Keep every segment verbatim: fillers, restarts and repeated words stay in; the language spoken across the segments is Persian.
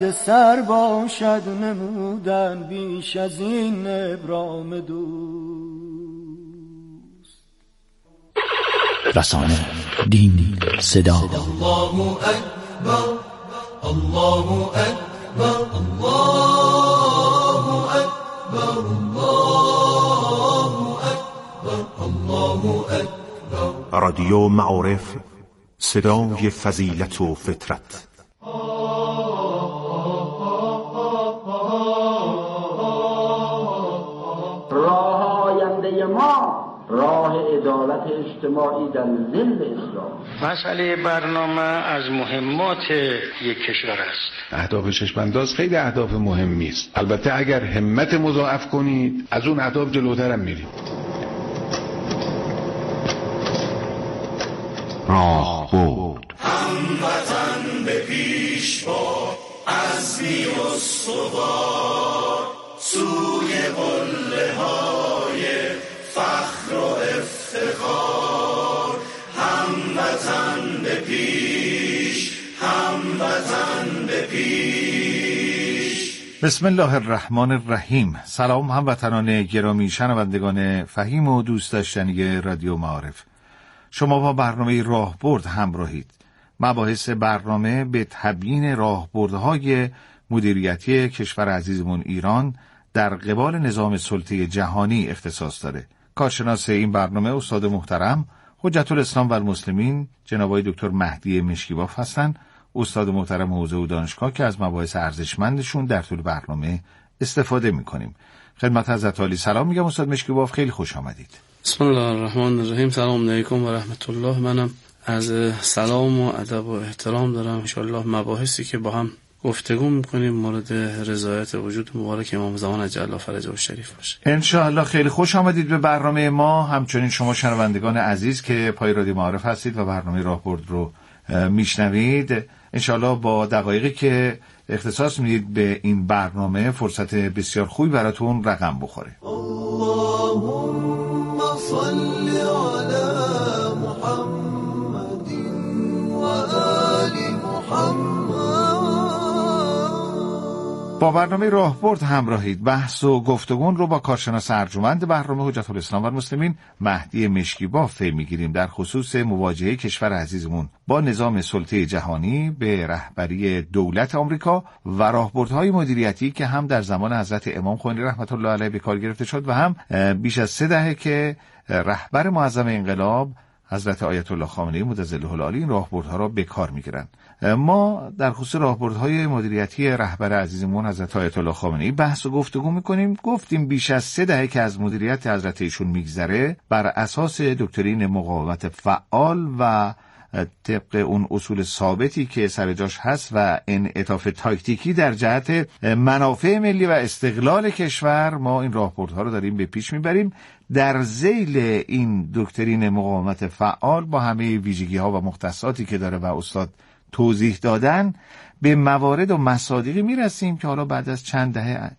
سر باشد نمودن بیش از این ابرام دوست. رسانه، دین، صدا. الله اکبر، الله اکبر، الله اکبر، الله اکبر، الله اکبر. رادیو معارف، صدای فضیلت و فطرت. ما راه عدالت اجتماعی در ظل اسلام. مسئله برنامه از مهمات یک کشور است. اهداف چشم‌انداز خیلی اهداف مهمی است. البته اگر همت مضاعف کنید از اون اهداف جلوتر هم میرید. راه برد. هموطن به پیش با عزمی استوار سوی قله های فخر و افتخار. هموطن به پیش، هموطن به پیش. بسم الله الرحمن الرحیم. سلام هموطنان گرامی، شنوندگان فهیم و دوست داشتنی رادیو معارف. شما با برنامه راهبرد همراهید. مباحث برنامه به تبیین راهبردهای مدیریتی کشور عزیزمون ایران در قبال نظام سلطه جهانی اختصاص داره. کارشناس این برنامه استاد محترم حجت الاسلام و المسلمین جناب آقای دکتر مهدی مشکیباف هستند. استاد محترم حوزه و دانشگاه که از مباحث ارزشمندشون در طول برنامه استفاده میکنیم. خدمت حضرت عالی سلام میگم. استاد مشکیباف خیلی خوش آمدید. بسم الله الرحمن الرحیم. سلام علیکم و رحمت الله. منم از سلام و ادب و احترام دارم. ان شاء الله مباحثی که با هم گفتگو میکنیم مورد رضایت وجود مبارک امام زمان عجل الله فرجه الشریف باشه. ان شاء الله. خیلی خوش آمدید به برنامه ما. همچنین شما شنوندگان عزیز که پای رادیو معارف هستید و برنامه راهبرد رو میشنوید، ان شاء الله با دقایقی که اختصاص میدید به این برنامه فرصت بسیار خوبی براتون رقم بخوره. اللهم صل علی محمد و آل محمد. با برنامه راهبرد همراهید. بحث و گفتگو رو با کارشناس ارجمند برنامه حجت الاسلام و المسلمین مهدی مشکیباف میگیریم در خصوص مواجهه کشور عزیزمون با نظام سلطه جهانی به رهبری دولت آمریکا و راهبردهای مدیریتی که هم در زمان حضرت امام خمینی رحمت الله علیه به کار گرفته شد و هم بیش از سه دهه که رهبر معظم انقلاب حضرت آیت الله خامنه‌ای مدظله العالی این راهبردها را به کار میگیرند. ما در خصوص راهبردهای مدیریتی رهبر عزیزمون حضرت آیت الله خامنه‌ای بحث و گفتگو میکنیم. گفتیم بیش از سه دهه که از مدیریت حضرت ایشون میگذره بر اساس دکترین مقاومت فعال و طبق اون اصول ثابتی که سر جاش هست و انعطاف تاکتیکی در جهت منافع ملی و استقلال کشور ما این راهبردها رو داریم به پیش میبریم. در ذیل این دکترین مقاومت فعال با همه ویژگی‌ها و مختصاتی که داره و استاد توضیح دادن به موارد و مصادیقی میرسیم که حالا بعد از چند دهه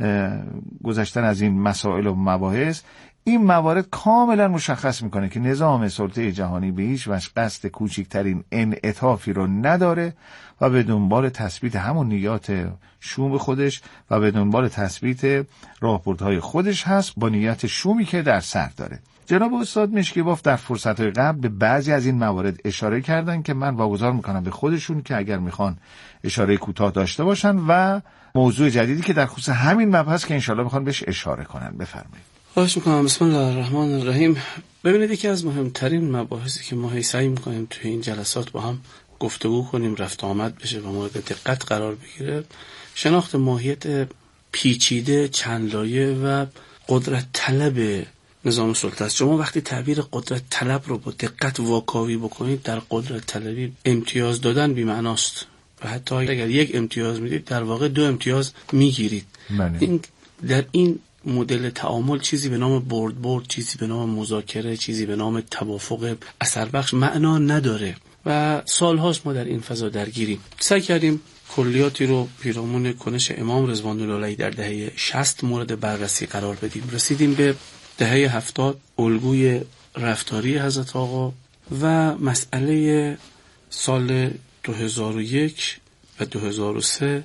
گذشتن از این مسائل و مباحث این موارد کاملا مشخص میکنه که نظام سلطه جهانی به هیچ وجه قصد کوچکترین انعطافی رو نداره و به دنبال تثبیت همون نیات شوم خودش و به دنبال تثبیت راهبردهای خودش هست با نیت شومی که در سر داره. جناب استاد مشکیباف در فرصت‌های قبل به بعضی از این موارد اشاره کردن که من واگذار میکنم به خودشون که اگر میخوان اشاره کوتاه داشته باشن و موضوع جدیدی که در خصوص همین مبحث که انشالله میخوان بهش اشاره کنن. بفرمایید. خواهش میکنم. بسم الله الرحمن الرحیم. ببینید یکی از مهمترین مباحثی که ما هی سعی میکنیم توی این جلسات با هم گفتگو کنیم رفت آمد بشه و مورد دقت قرار بگیره شناخت ماهیت پیچیده چند لایه و قدرت طلب نظام سلطه است. شما وقتی تعبیر قدرت طلب رو با دقت واکاوی بکنید در قدرت طلبی امتیاز دادن بی معناست و حتی اگر یک امتیاز میدید در واقع دو امتیاز میگیرید. این در این مدل تعامل چیزی به نام برد برد، چیزی به نام مذاکره، چیزی به نام توافق اثر بخش معنا نداره و سالهاست ما در این فضا درگیریم. سعی کردیم کلیاتی رو پیرامون کنش امام رضوان الله علیه در دهه شصت مورد بررسی قرار بدیم. رسیدیم به دهه هفتاد، الگوی رفتاری حضرت آقا و مسئله سال دو هزار و یک و دو هزار و سه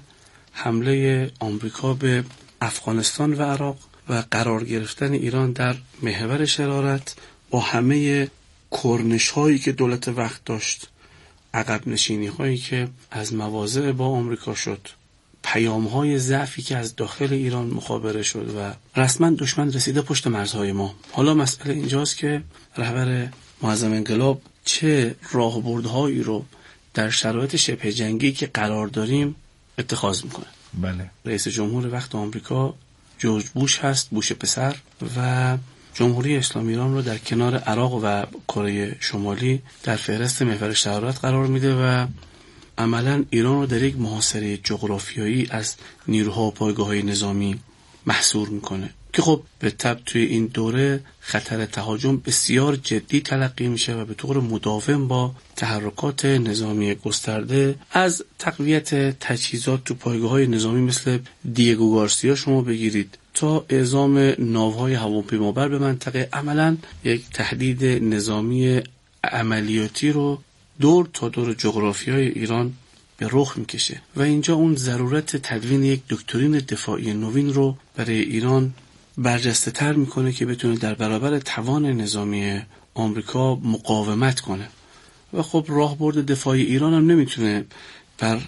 حمله آمریکا به افغانستان و عراق و قرار گرفتن ایران در محور شرارت با همه کرنش هایی که دولت وقت داشت، عقب نشینی هایی که از مواضع با آمریکا شد، پیام های ضعفی که از داخل ایران مخابره شد و رسما دشمن رسیده پشت مرزهای ما. حالا مسئله اینجاست که رهبر معظم انقلاب چه راهبردهایی رو در شرایط شبه جنگی که قرار داریم اتخاذ میکنه. بله. رئیس جمهور وقت آمریکا جورج بوش هست، بوش پسر، و جمهوری اسلامی ایران رو در کنار عراق و کره شمالی در فهرست محور شرارت قرار میده و عملا ایران رو در یک محاصره جغرافیایی از نیروها و پایگاه‌های نظامی محصور میکنه که خب به تبع توی این دوره خطر تهاجم بسیار جدی تلقی میشه و به طور مداوم با تحرکات نظامی گسترده از تقویت تجهیزات تو پایگاه‌های نظامی مثل دیگو گارسیا شما بگیرید تا اعزام ناوهای هواپیمابر به منطقه، عملا یک تهدید نظامی عملیاتی رو دور تا دور جغرافیای ایران به رخ میکشه و اینجا اون ضرورت تدوین یک دکترین دفاعی نوین رو برای ایران برجسته تر میکنه که بتونه در برابر توان نظامی آمریکا مقاومت کنه. و خب راهبرد دفاعی ایران هم نمیتونه بر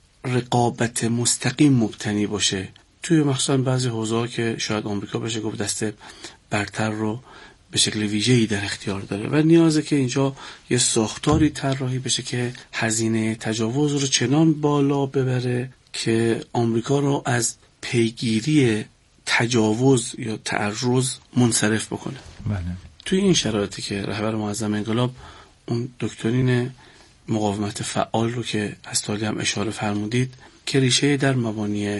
رقابت مستقیم مبتنی باشه. توی مخصوصا بعضی حوزه‌ها که شاید آمریکا بشه گفت دست برتر رو به شکل ویژه‌ای در اختیار داره و نیازه که اینجا یه ساختاری طراحی بشه که هزینه تجاوز رو چنان بالا ببره که آمریکا رو از پیگیری تجاوز یا تعرض منصرف بکنه. بله. توی این شرایطی که رهبر معظم انقلاب اون دکترین مقاومت فعال رو که از تالی هم اشاره فرمودید که ریشه در مبانی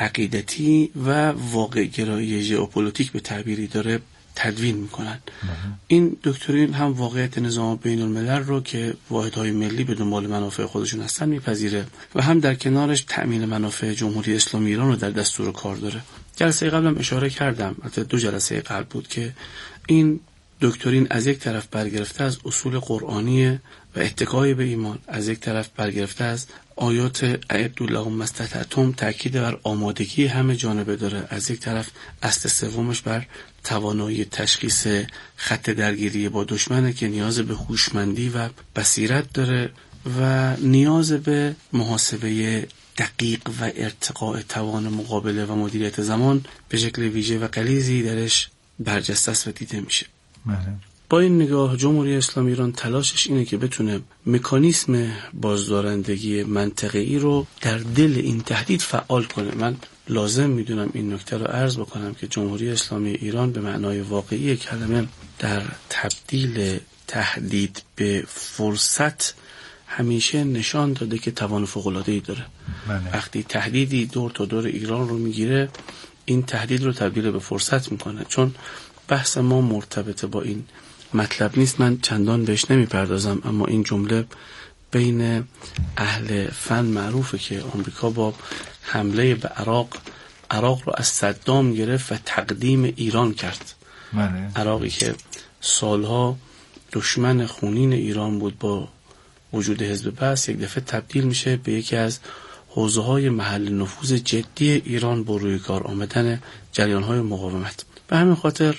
عقیدتی و واقع گرایی ژئوپلیتیک به تعبیری داره تدوین میکنن. این دکترین هم واقعیت نظام بین الملل رو که واحدهای ملی به دنبال منافع خودشون هستن میپذیره و هم در کنارش تأمین منافع جمهوری اسلامی ایران رو در دستور کار داره. جلسه قبلم اشاره کردم، البته دو جلسه قبل بود، که این دکترین از یک طرف برگرفته از اصول قرآنی و اتکای به ایمان، از یک طرف برگرفته از آیات اعدوا لهم ما استطعتم تاکید بر آمادگی همه جانبه داره، از یک طرف اصل سومش بر توانایی تشخیص خط درگیری با دشمنه که نیاز به هوشمندی و بصیرت داره و نیاز به محاسبه دقیق و ارتقاء توان مقابله و مدیریت زمان به شکل ویژه و غلیظی درش برجسته است و دیده میشه. بله. با این نگاه جمهوری اسلامی ایران تلاشش اینه که بتونه مکانیسم بازدارندگی منطقه‌ای رو در دل این تهدید فعال کنه. من لازم میدونم این نکته رو عرض بکنم که جمهوری اسلامی ایران به معنای واقعی کلمه در تبدیل تهدید به فرصت همیشه نشان داده که توان فوق‌العاده‌ای داره. بله. وقتی تهدیدی دور تا دور ایران رو میگیره، این تهدید رو تبدیل به فرصت میکنه. چون بحث ما مرتبط با این مطلب نیست، من چندان بهش نمیپردازم، اما این جمله بین اهل فن معروفه که آمریکا با حمله به عراق عراق رو از صدام گرفت و تقدیم ایران کرد. بله. عراقی که سالها دشمن خونین ایران بود با وجود حزب بعث، یک دفعه تبدیل میشه به یکی از حوزه‌های محل نفوذ جدی ایران با روی کار آمدن جریان‌های مقاومت. به همین خاطر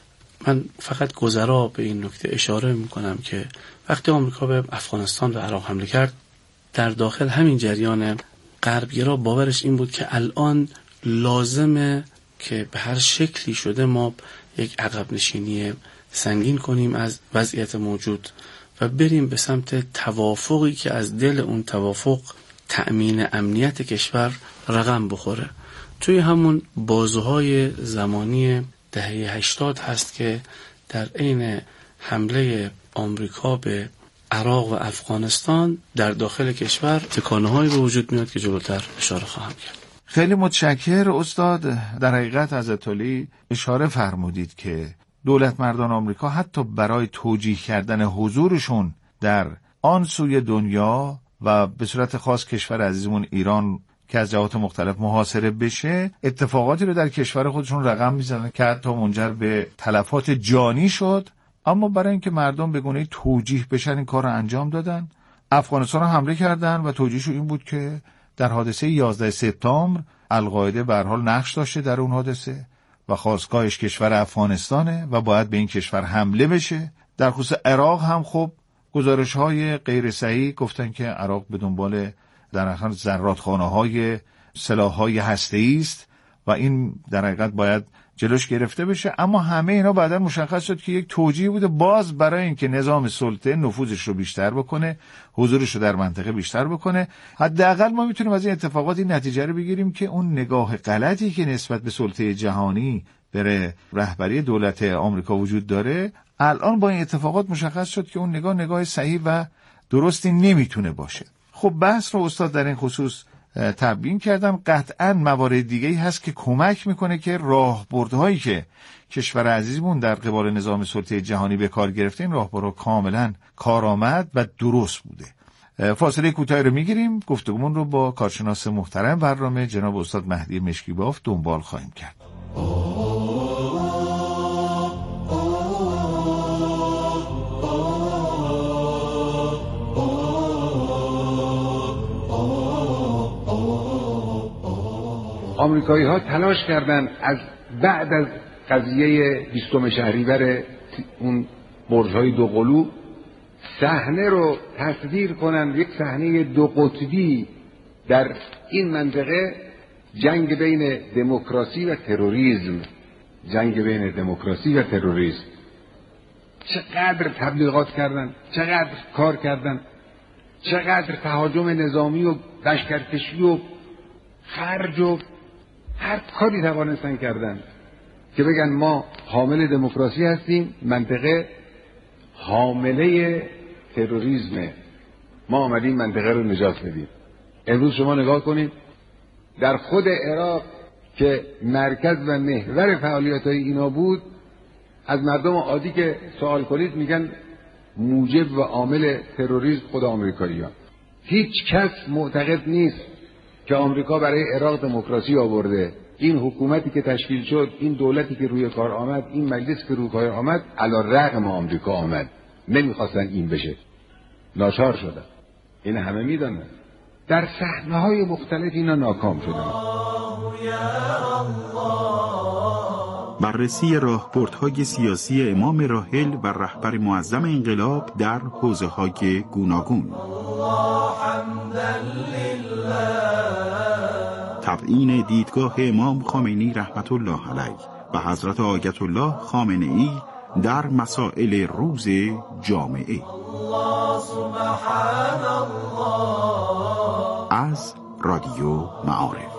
من فقط گذرا به این نکته اشاره میکنم که وقتی آمریکا به افغانستان و عراق حمله کرد، در داخل همین جریان غربگرا باورش این بود که الان لازمه که به هر شکلی شده ما یک عقب نشینی سنگین کنیم از وضعیت موجود و بریم به سمت توافقی که از دل اون توافق تأمین امنیت کشور رقم بخوره. توی همون بازوهای زمانی دهه هشتاد هست که در عین حمله آمریکا به عراق و افغانستان در داخل کشور تکانه‌هایی به وجود میاد که جلوتر اشاره خواهم کرد. خیلی متشکر استاد. در حقیقت از اطلاعی اشاره فرمودید که دولت مردان آمریکا حتی برای توجیه کردن حضورشون در آن سوی دنیا و به صورت خاص کشور عزیزمون ایران که از جهات مختلف محاصره بشه، اتفاقاتی رو در کشور خودشون رقم میزنن که حتی منجر به تلفات جانی شد، اما برای اینکه مردم به گونه‌ای توجیه بشن این کار رو انجام دادن. افغانستان رو حمله کردن و توجیهشون این بود که در حادثه یازده سپتامبر القاعده به هر حال نقش داشته در اون حادثه و خاستگاهش کشور افغانستانه و باید به این کشور حمله بشه. در خصوص عراق هم خب گزارش‌های غیر صحیح گفتن که عراق به دنبال در حقیقت زرادخانه‌های سلاح‌های هسته‌ای است و این در حقیقت باید جلوش گرفته بشه. اما همه اینا بعدا مشخص شد که یک توجیه بوده باز برای اینکه نظام سلطه نفوذش رو بیشتر بکنه، حضورش رو در منطقه بیشتر بکنه. حداقل ما میتونیم از این اتفاقات این نتیجه رو بگیریم که اون نگاه غلطی که نسبت به سلطه جهانی بر رهبری دولت آمریکا وجود داره، الان با این اتفاقات مشخص شد که اون نگاه نگاه صحیح و درستی نمیتونه باشه. خب بحث رو استاد در این خصوص تبیین کردم. قطعاً موارد دیگه‌ای هست که کمک میکنه که راهبردهایی که کشور عزیزمون در قبال نظام سلطه جهانی به کار گرفته این راهبردها کاملاً کارآمد و درست بوده. فاصله کوتاهی رو میگیریم، گفتگومون رو با کارشناس محترم برنامه جناب استاد مهدی مشکیباف دنبال خواهیم کرد. آمریکایی ها تلاش کردند از بعد از قضیه بیستم شهریور اون برج‌های دو قلو صحنه رو تصویر کنند، یک صحنه دو قطبی در این منطقه، جنگ بین دموکراسی و تروریسم. جنگ بین دموکراسی و تروریسم. چقدر تبلیغات کردن، چقدر کار کردن، چقدر تهاجم نظامی و لشکرکشی و خرج و هر کاری توانستن کردن که بگن ما حامل دموکراسی هستیم، منطقه حامله تروریسمه، ما آمدیم منطقه رو نجات بدیم. امروز شما نگاه کنید در خود عراق که مرکز و محور فعالیت‌های اینا بود، از مردم عادی که سوال کنید میگن موجب و عامل تروریسم خود آمریکایی‌ها. هیچ کس معتقد نیست که آمریکا برای عراق دموکراسی آورده. این حکومتی که تشکیل شد، این دولتی که روی کار آمد، این مجلس که روی کار آمد، علی رغم آمریکا آمد. نمیخواستن این بشه، ناچار شدن. این همه میدونن. در صحنه‌های مختلف اینا ناکام شدن. بررسی راهبردهای سیاسی امام راحل و رهبر معظم انقلاب در حوزه‌های گوناگون. تبیین دیدگاه امام خامنه‌ای رحمت الله علیه و حضرت آیت الله خامنه‌ای در مسائل روز جامعه. از رادیو معارف.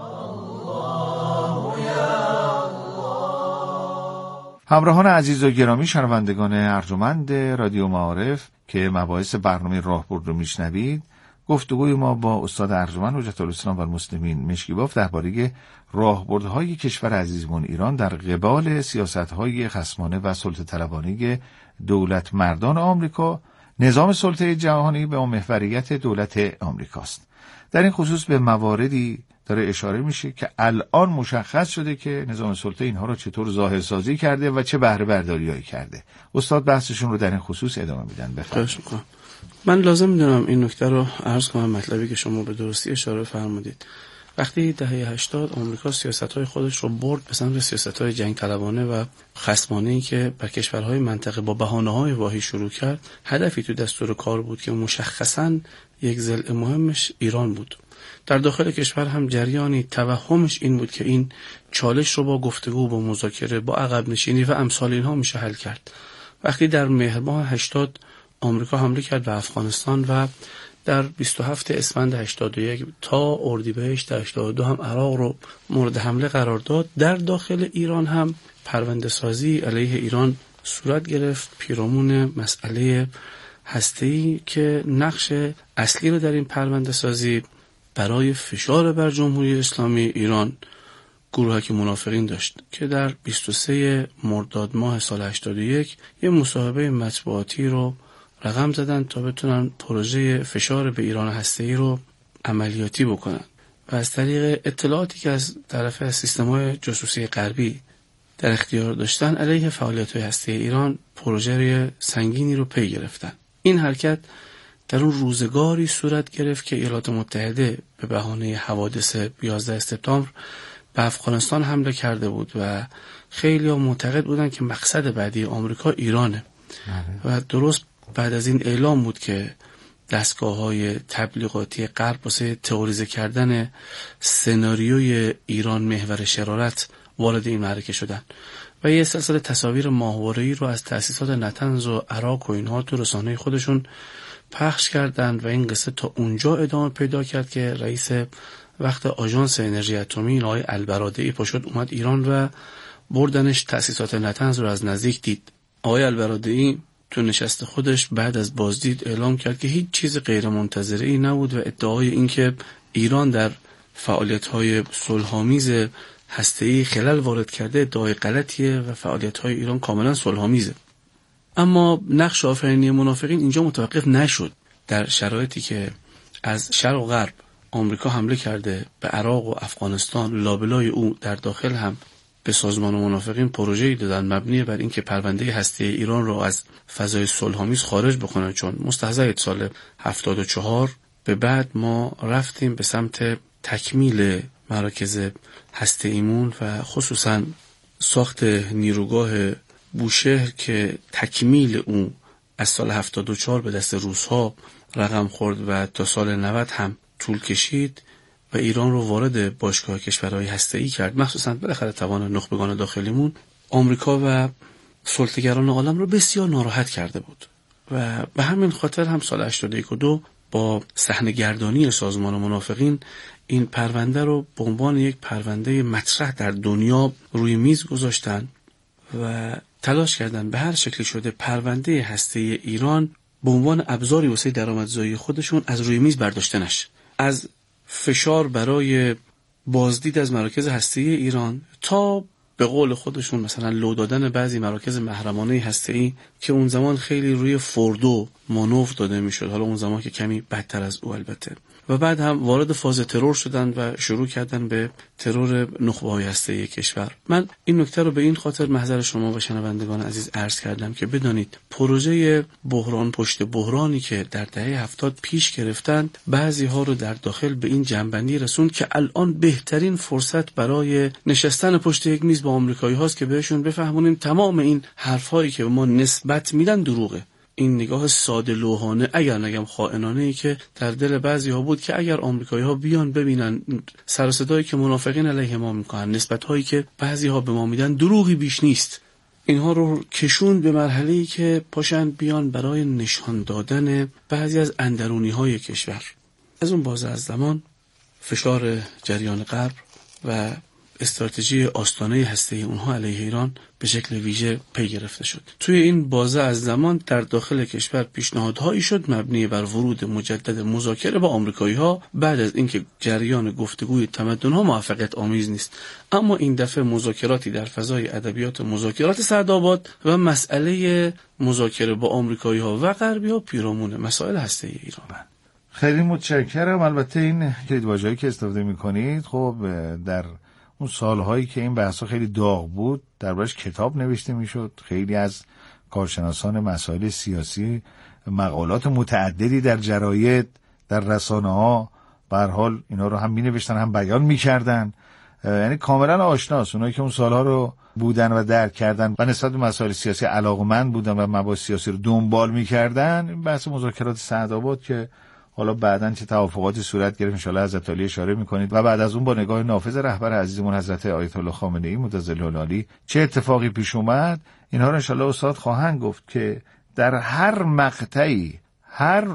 همراهان عزیز و گرامی، شنوندگان ارجمند رادیو معارف که مباحث برنامه راهبرد رو میشنوید، گفتگوی ما با استاد ارجمند حجت الاسلام و المسلمین مشکیباف درباره راهبردهای کشور عزیزمون ایران در قبال سیاست‌های خصمانه و سلطه طلبانه دولت مردان آمریکا، نظام سلطه جهانی به محوریت دولت آمریکاست. در این خصوص به مواردی داره اشاره میشه که الان مشخص شده که نظام سلطه اینها رو چطور ظاهرسازی کرده و چه بهره برداریایی کرده. استاد بحثشون رو در این خصوص ادامه میدن. بفرمایید. من لازم میدونم این نکته رو عرض کنم، مطلبی که شما به درستی اشاره فرمودید. وقتی دهه هشتاد آمریکا سیاست‌های خودش رو برد به سمت سیاست‌های جنگ طلبانه و خصمانه‌ای که بر کشورهای منطقه با بهانه‌های واهی شروع کرد، هدفی تو دستور کار بود که مشخصاً یک ضلع مهمش ایران بود. در داخل کشور هم جریانی توهمش این بود که این چالش رو با گفتگو، با مذاکره، با عقب نشینی و امثال اینها میشه حل کرد. وقتی در مهر ماه هشتاد آمریکا حمله کرد به افغانستان و در بیست و هفتم اسفند هشتاد و یک تا اردیبهشت هشتاد و دو هم عراق رو مورد حمله قرار داد، در داخل ایران هم پرونده سازی علیه ایران صورت گرفت پیرامون مسئله هسته‌ای که نقش اصلی رو در این پرونده سازی برای فشار بر جمهوری اسلامی ایران گروهک منافقین داشت که در بیست و سوم مرداد ماه سال هشتاد و یک یه مصاحبه مطبوعاتی رو رقم زدن تا بتونن پروژه فشار به ایران هسته‌ای رو عملیاتی بکنن و از طریق اطلاعاتی که از طرف از سیستم‌های جاسوسی غربی در اختیار داشتن علیه فعالیت‌های هسته‌ای ایران پروژه سنگینی رو پی گرفتن. این حرکت در اون روزگاری صورت گرفت که ایالات متحده به بهانه حوادث یازده سپتامبر به افغانستان حمله کرده بود و خیلی ها معتقد بودن که مقصد بعدی آمریکا ایرانه و درست بعد از این اعلام بود که دستگاه‌های تبلیغاتی غرب واسه تئوریزه کردن سناریوی ایران محور شرارت وارد این معرکه شدن و یه سلسله تصاویر ماهواره‌ای رو از تأسیسات نطنز و عراق و اینها تو رسانه خودشون پخش کردند و این قصه تا اونجا ادامه پیدا کرد که رئیس وقت آژانس انرژی اتمی آقای البرادعی پاشد اومد ایران و بردنش تأسیسات نطنز رو از نزدیک دید. آقای البرادعی تو نشست خودش بعد از بازدید اعلام کرد که هیچ چیز غیر منتظره‌ای نبود و ادعای این که ایران در فعالیت‌های صلح‌آمیز هسته‌ای خلل وارد کرده ادعای غلطیه و فعالیت‌های ایران کاملا صلح‌آمیزه. اما نقش آفرینی منافقین اینجا متوقف نشد. در شرایطی که از شرق و غرب آمریکا حمله کرده به عراق و افغانستان، لابلای او در داخل هم به سازمان منافقین پروژه‌ای دادن مبنی بر اینکه پرونده هسته ایران را از فضای صلح‌آمیز خارج بکنه، چون مستهزأ سال هفتاد و چهار به بعد ما رفتیم به سمت تکمیل مراکز هسته ایمون و خصوصا ساخت نیروگاه بوشهر که تکمیل اون از سال هفتاد و چهار به دست روس‌ها رقم خورد و تا سال نود هم طول کشید و ایران رو وارد باشگاه کشورهای هسته‌ای کرد. مخصوصا بالاخره توان نخبگان داخلیمون آمریکا و سلطه‌گران عالم رو بسیار ناراحت کرده بود و به همین خاطر هم سال هشتاد و یک و دو با صحنه‌گردانی سازمان منافقین این پرونده رو به عنوان یک پرونده مطرح در دنیا روی میز گذاشتن و تلاش کردن به هر شکلی شده پرونده هسته ایران به عنوان ابزاری واسه درآمدزایی خودشون از روی میز برداشته نشه. از فشار برای بازدید از مراکز هسته ایران تا به قول خودشون مثلا لو دادن بعضی مراکز محرمانه هسته‌ای که اون زمان خیلی روی فوردو مانور داده میشد، حالا اون زمان که کمی بدتر از او البته، و بعد هم وارد فاز ترور شدن و شروع کردن به ترور نخبه‌های هسته‌ای کشور. من این نکته رو به این خاطر محضر شما و شنوندگان عزیز عرض کردم که بدانید پروژه بحران پشت بحرانی که در دهه هفتاد پیش گرفتند بعضی ها رو در داخل به این جنبندی رسوند که الان بهترین فرصت برای نشستن پشت یک میز با آمریکایی هاست که بهشون بفهمونیم تمام این حرفایی که ما نسبت میدن دروغه. این نگاه ساده لوحانه اگر نگم خائنانه ای که در دل بعضی ها بود که اگر آمریکایی ها بیان ببینن سر و صدایی که منافقین علیه ما میکنن، نسبت هایی که بعضی ها به ما میدن دروغی بیش نیست، اینها رو کشون به مرحله‌ای که پاشن بیان برای نشان دادن بعضی از اندرونی های کشور. از اون بازه از زمان فشار جریان غرب و استراتژی آستانه هسته اونها علیه ایران به شکل ویژه پی گرفته شد. توی این بازه از زمان در داخل کشور پیشنهادهایی شد مبنی بر ورود مجدد مذاکره با آمریکایی‌ها بعد از اینکه جریان گفتگوی تمدن‌ها موفقیت آمیز نیست. اما این دفعه مذاکراتی در فضای ادبیات مذاکرات سعدآباد و مسئله مذاکره با آمریکایی‌ها و غربی‌ها پیرامون مسائل هسته ایران. خیلی متشکرم. البته این کلیدواژه‌ای که استفاده می‌کنید خب در اون سالهایی که این بحثا خیلی داغ بود دربارش کتاب نوشته میشد، خیلی از کارشناسان مسائل سیاسی مقالات متعددی در جراید در رسانه ها به هر حال اینا رو هم می نوشتن هم بیان میکردن، یعنی کاملا آشناست. اونایی که اون سالها رو بودن و درک کردن و نسبت به مسائل سیاسی علاقمند بودن و مباحث سیاسی رو دنبال میکردن. این بحث مذاکرات سعدآباد که حالا بعداً چه توافقاتی صورت گرفت ان شاءالله حضرت علی اشاره میکنید و بعد از اون با نگاه نافذ رهبر عزیزمون حضرت آیت الله خامنه ای متظل العالی چه اتفاقی پیش اومد، اینها رو ان شاءالله استاد خواهند گفت که در هر مقطعی هر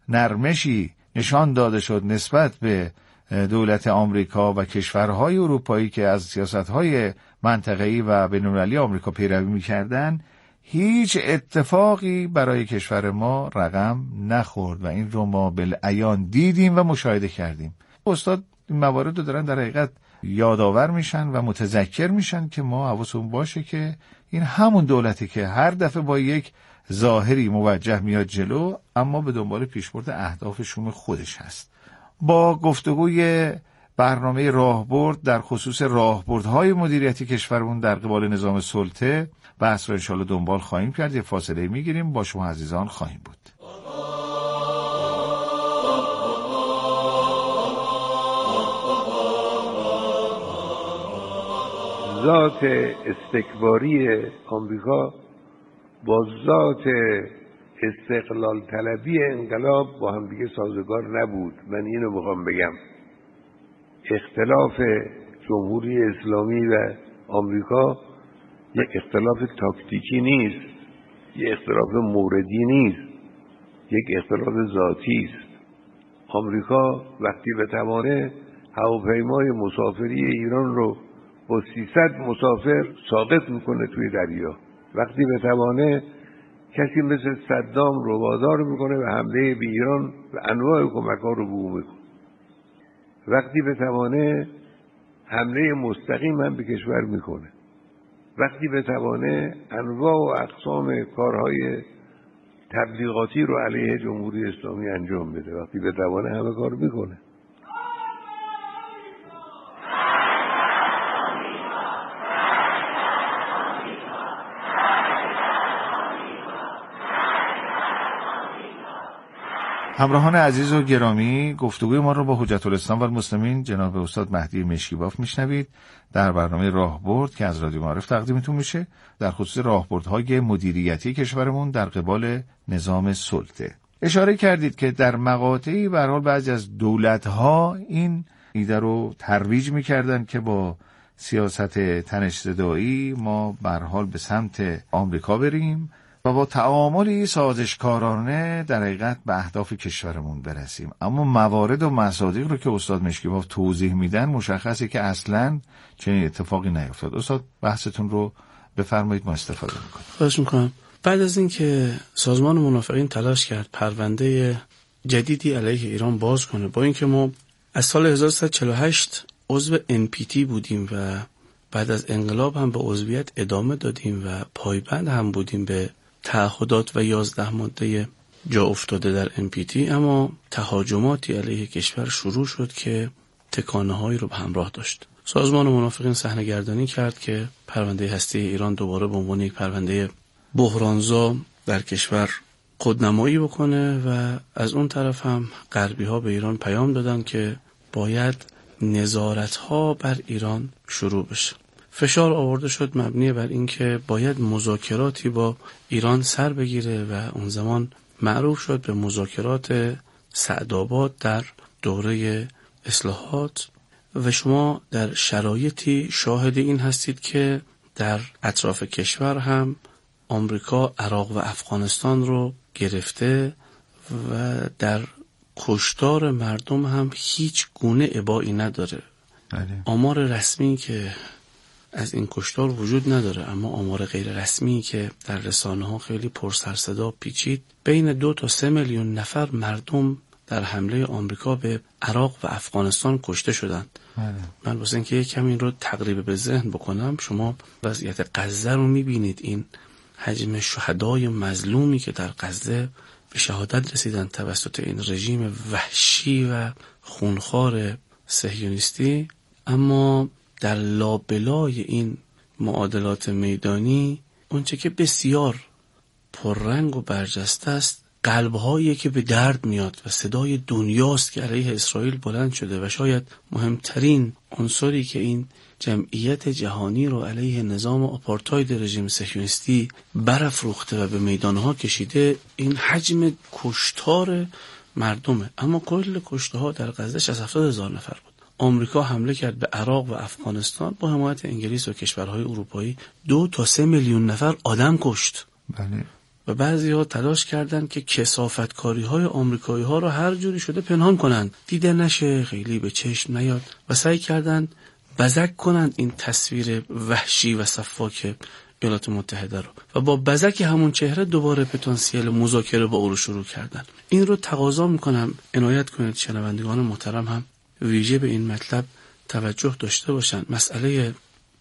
نرمشی نشان داده شد نسبت به دولت آمریکا و کشورهای اروپایی که از سیاست‌های منطقه‌ای و بین‌المللی آمریکا پیروی می‌کردن، هیچ اتفاقی برای کشور ما رقم نخورد و این رو ما بالعیان دیدیم و مشاهده کردیم. استاد این موارد رو دارن در حقیقت یادآور میشن و متذکر میشن که ما حواسمون باشه که این همون دولتی که هر دفعه با یک ظاهری موجه میاد جلو اما به دنبال پیشبرد اهداف شوم خودش هست. با گفتگوی برنامه راهبرد در خصوص راهبردهای مدیریتی کشورمون در قبال نظام سلطه بحث رو انشاءالله دنبال خواهیم کرد. یه فاصله میگیریم، با شما عزیزان خواهیم بود. ذات استکباری آمریکا با ذات استقلال طلبی انقلاب با هم دیگه سازگار نبود. من اینو میخوام بگم، اختلاف جمهوری اسلامی و آمریکا یک اختلاف تاکتیکی نیست، یک اختلاف موردی نیست، یک اختلاف ذاتی است. آمریکا وقتی بتوانه هواپیمای مسافری ایران رو با سیصد مسافر ساقط میکنه توی دریا، وقتی بتوانه کسی مثل صدام رو وادار میکنه و حمله به ایران و انواع کمک‌ها رو به او میکنه، وقتی بتوانه حمله مستقیم هم به کشور میکنه، وقتی بتوانه انواع و اقسام کارهای تبلیغاتی رو علیه جمهوری اسلامی انجام بده، وقتی بتوانه همه کار میکنه. همراهان عزیز و گرامی، گفتگوی ما رو با حجت الاسلام و المسلمین جناب استاد مهدی مشکیباف میشنوید در برنامه راهبرد که از رادیو معارف تقدیمتون میشه در خصوص راهبردهای مدیریتی کشورمون در قبال نظام سلطه. اشاره کردید که در مقاطعی به هر حال بعضی از دولت‌ها این ایده رو ترویج میکردن که با سیاست تنش‌زدایی ما به هر حال به سمت آمریکا بریم و با تعاملی سازشکارانه در حقیقت به اهداف کشورمون برسیم. اما موارد و مصادیق رو که استاد مشکیباف توضیح میدن مشخصه که اصلاً چنین اتفاقی نیفتاد. استاد بحثتون رو بفرمایید، ما استفاده میکنیم. خواهش میکنم. بعد از اینکه سازمان منافقین تلاش کرد پرونده جدیدی علیه ایران باز کنه، با اینکه ما از سال هزار و سیصد و چهل و هشت عضو ان پی تی بودیم و بعد از انقلاب هم به عضویت ادامه دادیم و پایبند هم بودیم به تعهدات و یازده ماده جا افتاده در ان پی تی، اما تهاجماتی علیه کشور شروع شد که تکانه هایی رو به همراه داشت. سازمان منافقین صحنه‌گردانی کرد که پرونده هسته ایران دوباره به عنوان یک پرونده بحرانزا در کشور خودنمایی بکنه و از اون طرف هم غربی ها به ایران پیام دادن که باید نظارت ها بر ایران شروع بشه. فشار آورده شد مبنی بر اینکه باید مذاکراتی با ایران سر بگیره و اون زمان معروف شد به مذاکرات سعدآباد در دوره اصلاحات و شما در شرایطی شاهد این هستید که در اطراف کشور هم آمریکا عراق و افغانستان رو گرفته و در کشتار مردم هم هیچ گونه ابایی نداره. بله. آمار رسمی که از این کشتار وجود نداره، اما آمار غیر رسمی که در رسانه ها خیلی پرسرصدا پیچید، بین دو تا سه میلیون نفر مردم در حمله آمریکا به عراق و افغانستان کشته شدند. بله. من واسه اینکه یک کمی این رو تقریب به ذهن بکنم، شما وضعیت غزه رو میبینید، این حجم شهدای مظلومی که در غزه به شهادت رسیدن توسط این رژیم وحشی و خونخوار صهیونیستی، اما در لابلای این معادلات میدانی اونچه که بسیار پررنگ و برجسته است قلب‌هایی که به درد میاد و صدای دنیاست که علیه اسرائیل بلند شده و شاید مهمترین عنصری که این جمعیت جهانی رو علیه نظام آپارتاید رژیم صهیونیستی برافروخته و به میدانها کشیده این حجم کشتار مردمه. اما کل کشته ها در غزه شصت هفتاد هزار نفر بود. آمریکا حمله کرد به عراق و افغانستان با حمایت انگلیس و کشورهای اروپایی، دو تا سه میلیون نفر آدم کشت. بله. و بعضی ها تلاش کردند که کثافتکاری های آمریکایی ها رو هر جوری شده پنهان کنند، دیده نشه، خیلی به چشم نیاد و سعی کردند بزک کنند این تصویر وحشی و سفاک ایالات متحده رو و با بزک همون چهره دوباره پتانسیل مذاکره با او رو شروع کردن. این رو تقاضا میکنم عنایت کنید شنوندگان محترم هم ویژه به این مطلب توجه داشته باشند. مسئله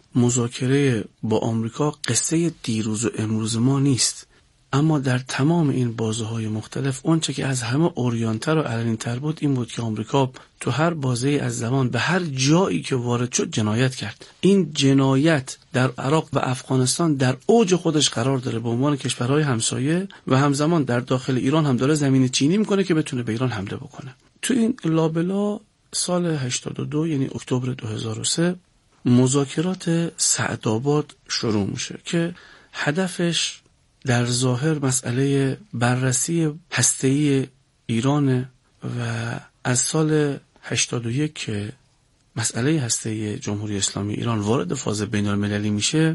مذاکره با آمریکا قصه دیروز و امروز ما نیست، اما در تمام این بازه‌های مختلف اونچه که از همه اوریانتر و علنی‌تر بود این بود که آمریکا تو هر بازه‌ای از زمان به هر جایی که وارد شد جنایت کرد. این جنایت در عراق و افغانستان در اوج خودش قرار داره به عنوان کشورهای همسایه و همزمان در داخل ایران هم داره زمین چینی میکنه که بتونه به ایران حمله بکنه. تو این لابلا سال هشتاد و دو یعنی اکتبر دو هزار و سه مذاکرات سعدآباد شروع میشه که هدفش در ظاهر مسئله بررسی هسته‌ای ایران و از سال هشتاد و یک که مسئله هسته‌ای جمهوری اسلامی ایران وارد فاز بین‌المللی میشه،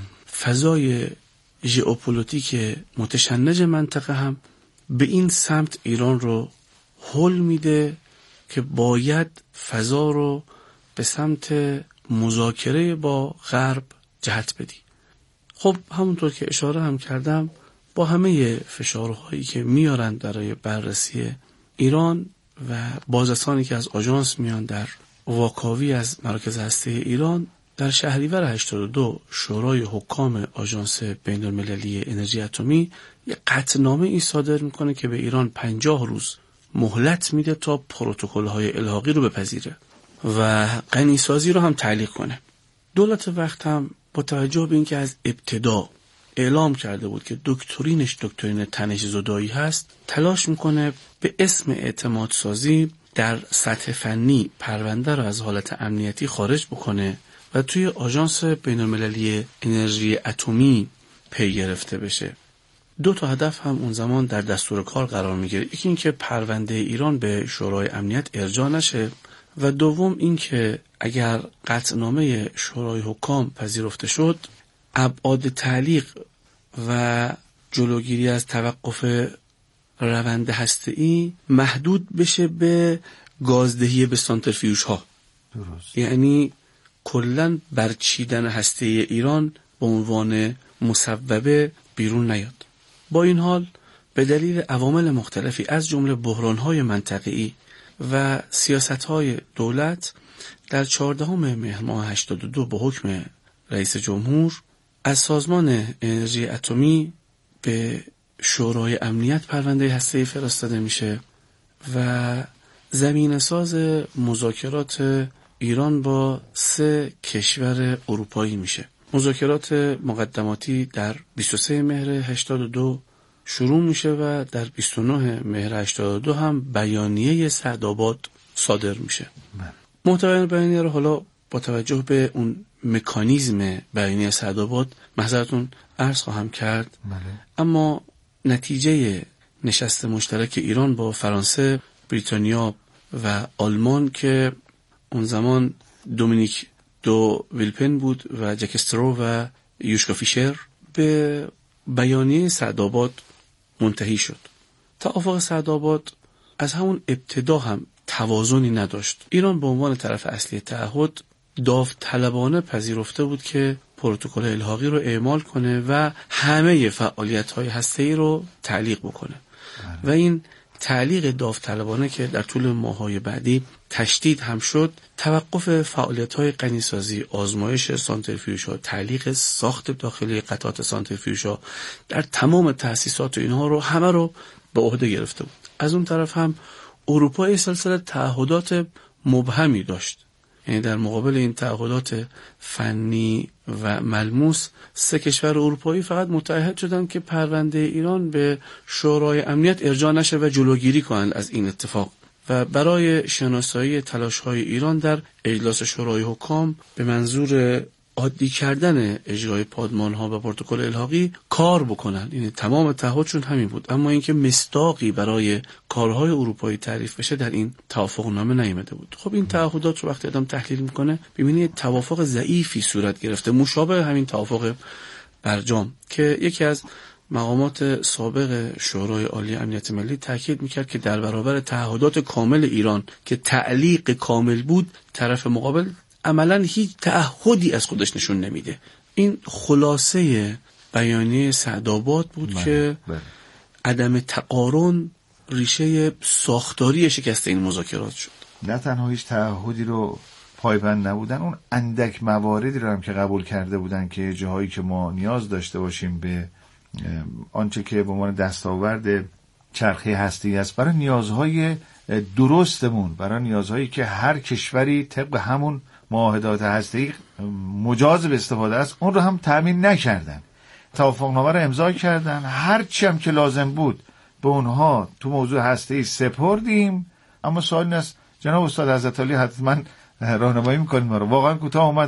فضای ژئوپلیتیک متشنج منطقه هم به این سمت ایران رو هل میده که باید فضا رو به سمت مذاکره با غرب جهت بدی. خب همونطور که اشاره هم کردم، با همه فشارهایی که میارن برای بررسی ایران و بازرسانی که از آژانس میان در واکاوی از مراکز هسته‌ای ایران، در شهریور هشتاد و دو شورای حکام آژانس بین‌المللی انرژی اتمی یک قطعنامه ای صادر میکنه که به ایران پنجاه روز مهلت میده تا پروتکل‌های الحاقی رو بپذیره و غنیسازی رو هم تعلیق کنه. دولت وقت هم با توجه به اینکه از ابتدا اعلام کرده بود که دکترینش دکترین تنش زدایی هست، تلاش میکنه به اسم اعتماد سازی در سطح فنی پرونده رو از حالت امنیتی خارج بکنه و توی آژانس بین‌المللی انرژی اتمی پی گرفته بشه. دو تا هدف هم اون زمان در دستور کار قرار میگیره. یکی این که پرونده ایران به شورای امنیت ارجاع نشه و دوم این که اگر قطعنامه شورای حکام پذیرفته شد، ابعاد تعلیق و جلوگیری از توقف روند هسته‌ای محدود بشه به گازدهی به سانتریفیوژ ها. درست. یعنی کلاً برچیدن هسته‌ای ایران به عنوان مسببه بیرون نیاد. با این حال به دلیل عوامل مختلفی از جمله بحران‌های منطقه‌ای و سیاست‌های دولت در چهاردهم مهر ماه هشتاد و دو به حکم رئیس جمهور از سازمان انرژی اتمی به شورای امنیت پرونده هسته‌ای فرستاده میشه و زمینه ساز مذاکرات ایران با سه کشور اروپایی میشه. مذاکرات مقدماتی در بیست و سوم مهر هشتاد و دو شروع میشه و در بیست و نهم مهر هشتاد و دو هم بیانیه سعدآباد صادر میشه. محتوای بیانیه رو حالا با توجه به اون مکانیزم بیانیه سعدآباد محضرتون عرض خواهم کرد. بله. اما نتیجه نشست مشترک ایران با فرانسه، بریتانیا و آلمان که اون زمان دومینیک دو ویلپن بود و جک استرو و یوشکا فیشر، به بیانیه سعدآباد منتهی شد. توافق سعدآباد از همون ابتدا هم توازنی نداشت. ایران به عنوان طرف اصلی تعهد داوطلبانه پذیرفته بود که پروتکل الحاقی رو اعمال کنه و همه فعالیت‌های هسته‌ای رو تعلیق بکنه. و این تعلیق داوطلبانه که در طول ماه‌های بعدی تشدید هم شد، توقف فعالیت‌های غنیسازی، آزمایش سانتریفیوژها، تعلیق ساخت داخلی قطعات سانتریفیوژها در تمام تأسیسات اینها رو همه رو به عهده گرفته بود. از اون طرف هم اروپا سلسله تعهدات مبهمی داشت. یعنی در مقابل این تعهدات فنی و ملموس، سه کشور اروپایی فقط متعهد شدند که پرونده ایران به شورای امنیت ارجاع نشه و جلوگیری کنند از این اتفاق و برای شناسایی تلاش‌های ایران در اجلاس شورای حکام به منظور عادی کردن اجرای پادمان‌ها و پروتکل الحاقی کار بکنن. یعنی تمام تعهدشون همین بود، اما اینکه مصداقی برای کارهای اروپایی تعریف بشه در این توافقنامه نیامده بود. خب این تعهدات رو وقتی آدم تحلیل میکنه ببینید توافق ضعیفی صورت گرفته، مشابه همین توافق برجام که یکی از مقامات سابق شورای عالی امنیت ملی تاکید میکرد که در برابر تعهدات کامل ایران که تعلیق کامل بود، طرف مقابل عملاً هیچ تعهدی از خودش نشون نمیده. این خلاصه بیانیه سعدآباد بود بله، که بله. عدم تقارن ریشه ساختاری شکست این مذاکرات شد. نه تنها هیچ تعهدی رو پایبند نبودن، اون اندک مواردی رو هم که قبول کرده بودن که جاهایی که ما نیاز داشته باشیم به آنچه که به عنوان دستاورد چرخه هستی است، برای نیازهای درستمون، برای نیازهایی که هر کشوری طبق همون معاهدات هسته‌ای مجاز به استفاده است، اون رو هم تامین نکردن. توافقنامه رو امضا کردن، هر چی هم که لازم بود به اونها تو موضوع هسته‌ای سپردیم. اما سوال این است جناب استاد حضرت علی حتما راهنمایی می‌کنید ما رو، واقعا کوتاه اومد